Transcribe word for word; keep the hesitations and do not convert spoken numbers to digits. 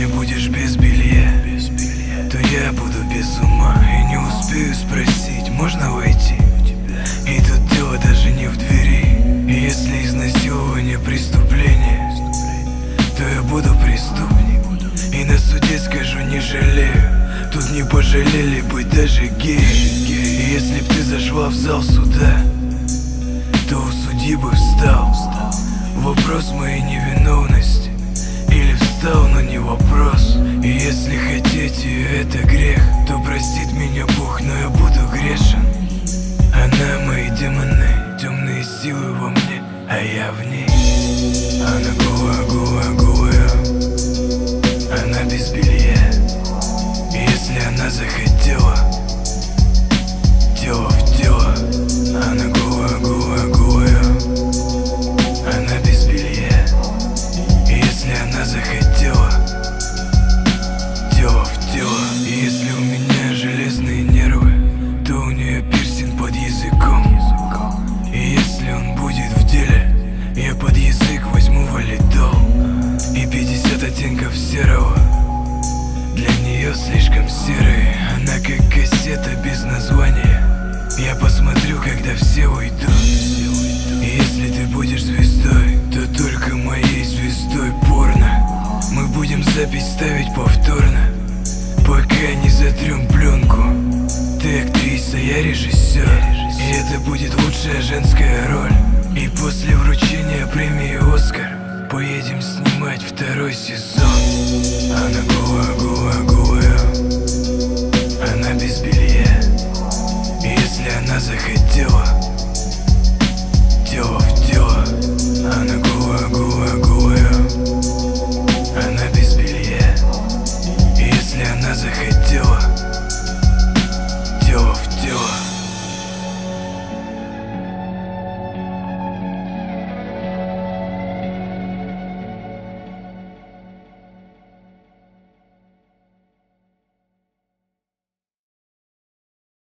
сегодня будешь без белья, то я буду без ума и не успею спросить, можно войти? И тут дело даже не в двери. И если изнасилование преступление, то я буду преступник, и на суде скажу не жалею. Тут не пожалели быть даже геи. И если б ты зашла в зал суда, то у судьи бы встал вопрос моей невиновности. Или встал, но не вопрос. И если хотите, это грех, то простит меня Бог, но я буду грешен. Она мои демоны, темные силы во мне, а я в ней. Она голая, голая, голая, она без белья. И если она захотела, тело в тело. Она голая, голая, голая, она без белья. И если она захотела, тело в тело. И если у меня железные нервы, то у нее пирсинг под языком. И если он будет в деле, я под язык возьму валидол. И пятьдесят оттенков серого для нее слишком серый. Она как кассета без названия. Я посмотрю, когда все уйдут. И если ты будешь звездой, то только моей звездой порно. Мы будем запись ставить повторно, пока не затрем пленку. Ты актриса, я режиссер, и это будет лучшая женская роль. И после вручения премии «Оскар» поедем снимать второй сезон. Она голая, голая, голая, она без белья. И если она захотела, тело в тело. Она голая, голая, голая, она без белья. И если она захотела,